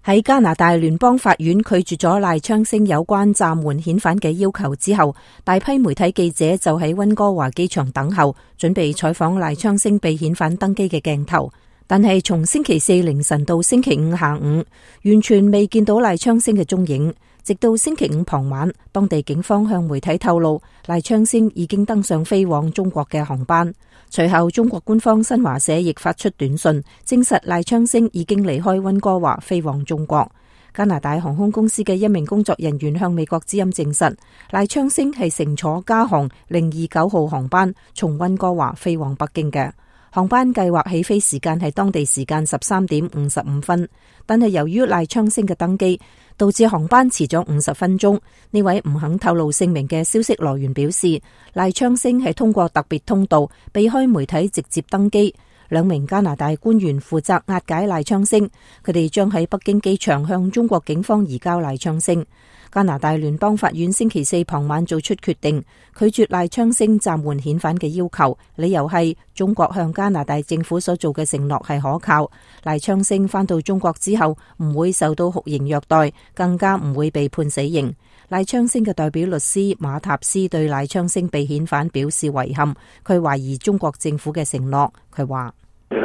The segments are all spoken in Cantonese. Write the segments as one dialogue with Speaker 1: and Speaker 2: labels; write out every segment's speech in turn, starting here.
Speaker 1: 喺加拿大聯邦法院拒絕咗賴昌星有關暫緩遣返嘅要求之後，大批媒體記者就喺溫哥華機場等候，準備採訪賴昌星被遣返登機嘅鏡頭。但係從星期四凌晨到星期五下午，完全未見到賴昌星嘅蹤影。直到星期五傍晚，當地警方向媒體透露，賴昌星已經登上飛往中國嘅航班。隨後，中國官方新華社亦發出短信，證實賴昌星已經離開溫哥華飛往中國。加拿大航空公司嘅一名工作人員向美國之音證實，賴昌星係乘坐加航029號航班從溫哥華飛往北京嘅。航班計劃起飛時間係當地時間13點55分，但係由於賴昌星嘅登機，導致航班遲咗50分鐘。呢位唔肯透露姓名嘅消息來源表示，賴昌星係通過特別通道避開媒體直接登機。2名加拿大官員負責押解賴昌星，佢哋將喺北京機場向中國警方移交賴昌星。加拿大聯邦法院星期四傍晚做出決定，拒絕賴昌星暫緩遣返嘅要求，理由係中國向加拿大政府所做嘅承諾係可靠，賴昌星返到中國之後唔會受到酷刑虐待，更加唔會被判死刑。賴昌星嘅代表律師馬塔斯對賴昌星被遣返表示遺憾，佢懷疑中國政府嘅承諾。佢話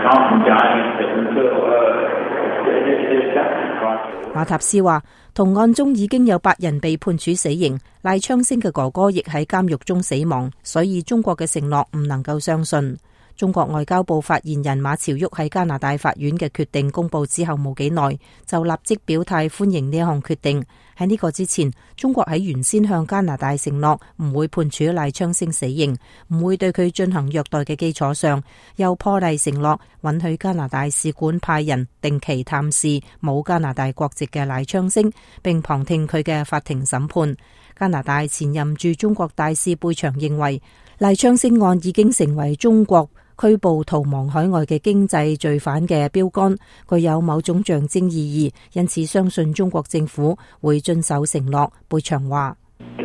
Speaker 1: 馬塔斯話，同案中已經有8人被判處死刑，賴昌星嘅哥哥亦喺監獄中死亡，所以中國嘅承諾唔能夠相信。中國外交部發言人馬朝旭喺加拿大法院嘅決定公布之後冇幾耐，就立即表態歡迎呢一項決定。喺呢個之前，中國喺原先向加拿大承諾唔會判處賴昌星死刑，唔會對佢進行虐待嘅基礎上，又破例承諾允許加拿大使館派人定期探視冇加拿大國籍嘅賴昌星，並旁聽佢嘅法庭審判。加拿大前任駐中國大使貝祥認為，賴昌星案已經成為中國拘捕逃亡海外嘅經濟罪犯嘅標杆，具有某種象徵意義，因此相信中國政府會遵守承諾。貝祥話：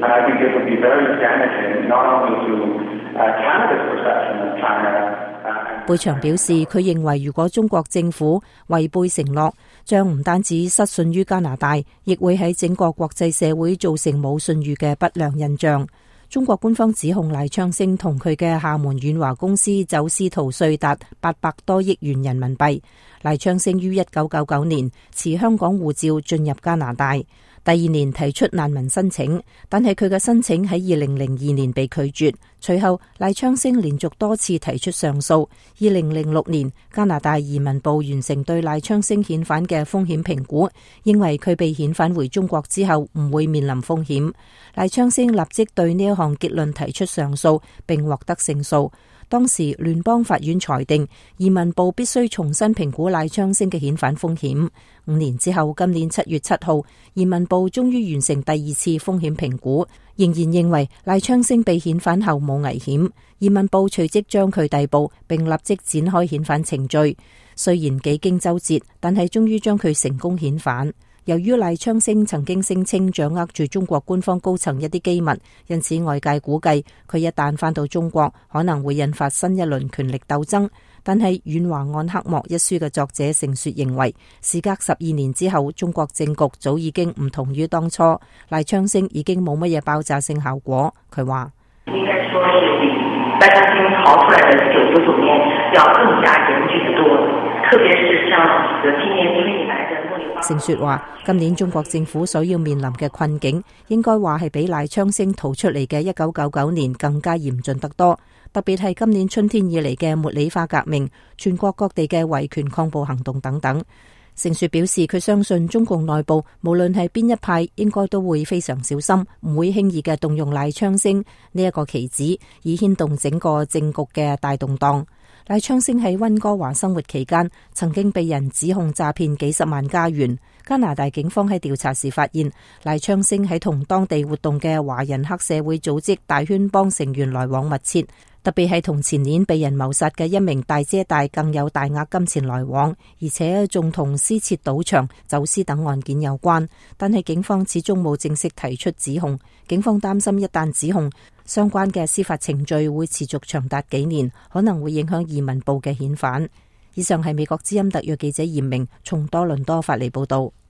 Speaker 1: 貝祥表示，佢認為如果中國政府違背承諾，將唔單止失信於加拿大，亦會喺整個國際社會造成冇信譽嘅不良印象。中國官方指控賴昌星同佢嘅廈門遠華公司走私逃稅達800多億元人民幣。賴昌星於1999年持香港護照進入加拿大，第2年提出難民申請，但係佢嘅申請喺2002年被拒絕。隨後賴昌星連續多次提出上訴。2006年，加拿大移民部完成對賴昌星遣返嘅風險評估，認為佢被遣返回中國之後唔會面臨風險。賴昌星立即對呢一項結論提出上訴，並獲得勝訴。當時聯邦法院裁定移民部必須重新評估賴昌星嘅遣返風險。5年之後，今年7月7號，移民部終於完成第2次風險評估，仍然認為賴昌星被遣返後冇危險。移民部隨即將佢逮捕，並立即展開遣返程序。雖然幾經周折，但係終於將佢成功遣返。由於賴昌星曾經聲稱掌握住中國官方高層一啲機密，因此外界估計佢一旦返到中國，可能會引發新一輪權力鬥爭。但係《遠華案黑幕》一書嘅作者盛雪認為，時隔12年之後，中國政局早已經唔同於當初，賴昌星已經冇乜嘢爆炸性效果。佢話：應該說是比賴昌星逃出來的999年要更加嚴峻得多，特別是像今年春以來的盛雪話，今年中國政府所要面臨嘅困境，應該話係比賴昌星逃出嚟嘅1999年更加嚴峻得多。特別係今年春天以嚟嘅茉莉花革命、全國各地嘅維權抗暴行動等等。盛雪表示，佢相信中共內部無論係邊一派，應該都會非常小心，唔會輕易嘅動用賴昌星呢一個棋子，以牽動整個政局嘅大動盪。賴昌星喺溫哥華生活期間，曾經被人指控詐騙幾十萬加元。加拿大警方喺調查時發現，賴昌星喺同當地活動嘅華人黑社會組織大圈幫成員來往密切，特別係同前年被人謀殺嘅一名大姐大更有大額金錢來往，而且仲同私設賭場、走私等案件有關。但係警方始終冇正式提出指控。警方擔心一旦指控，相關嘅司法程序會持續長達幾年，可能會影響移民部嘅遣返。以上係美國之音特約記者嚴明從多倫多發嚟報道。